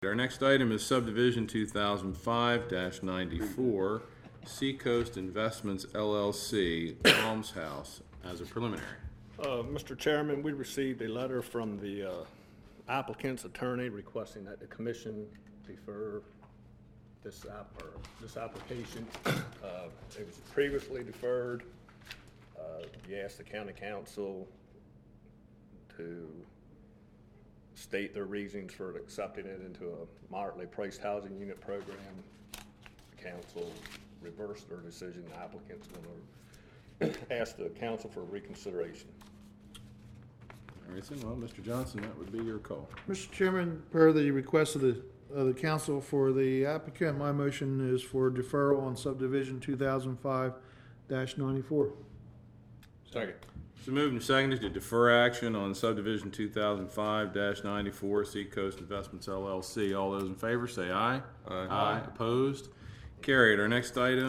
Our next item is subdivision 2005-94, Seacoast Investments LLC, Alms House, as a preliminary. Mr. Chairman, we received a letter from the applicant's attorney requesting that the commission defer this application. It was previously deferred. We asked the county council to state their reasons for accepting it into a moderately priced housing unit program. The council reversed their decision. The applicant's going to ask the council for reconsideration. All right, well, Mr. Johnson, that would be your call. Mr. Chairman, per the request of the council for the applicant, my motion is for deferral on subdivision 2005-94. Second. So moved and seconded to defer action on subdivision 2005-94, Seacoast Investments LLC. All those in favor say aye. Aye. Opposed? Carried. Our next item